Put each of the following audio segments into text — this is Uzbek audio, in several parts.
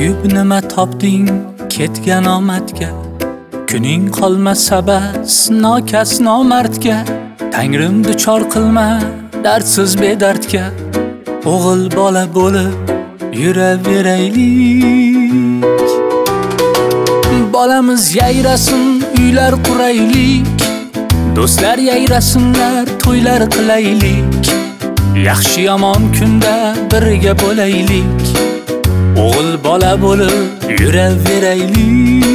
To'yib nima topding ketgan omadga? Kuning qolmasa bas nokas nomardga. Tangrim duchor qilma dardsiz bedardga. O'g'il bola bo'lib yuraveraylik. Bolamiz yayrasin, uylar quraylik. Do'stlar yayrasinlar, to'ylar qilaylik. Yaxshi yomon kunda birga bo'laylik. O'g'il bola bo'lib yuraveraylik.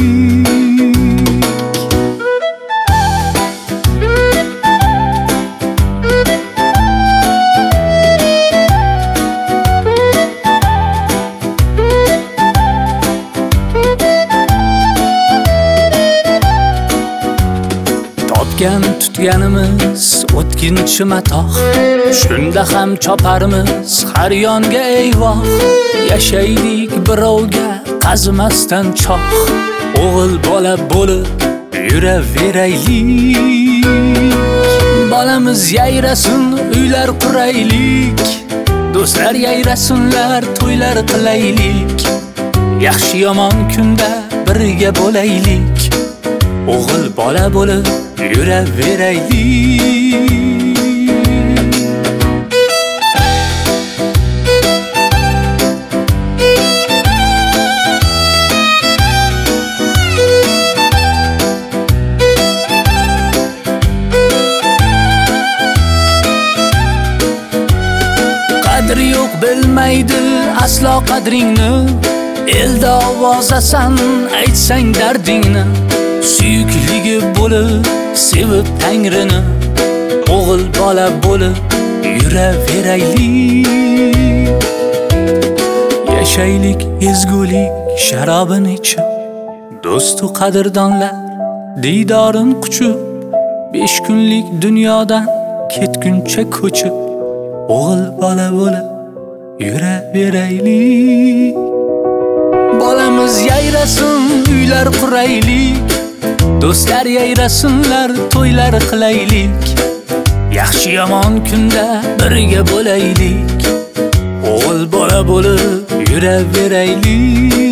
Topgan tutganimiz o'tkinchi matoh. Shunda ham choparmiz har yonga eyvoh. Yashaylik birovga qazimasdan choh. O'g'il bola bo'lib yuraveraylik. Bolamiz yayrasin, uylar quraylik. Do'stlar yayrasinlar, to'ylar qilaylik. Yaxshi yomon kunda birga bo'laylik. O'g'il bola bo'lib yuraveraylik. Qadri yo'q bilmaydi aslo qadringni. Elda ovozasan aytsang dardingni. Suyukligi bo'lib sevib tangrini. O'g'il bola bo'lib yuraveraylik. Yashaylik ezgulik sharobini ichib. Do'stu qadrdonlar diydorin quchib. 5 kunlik dunyodan ketguncha ko'chib. O'g'il bola bo'lib yuraveraylik. Bolamiz yayrasin, uylar quraylik. Do'stlar yayrasinlar, to'ylar qilaylik. Yaxshi yomon kunda birga bo'laylik. O'g'il bola bo'lib yuraveraylik.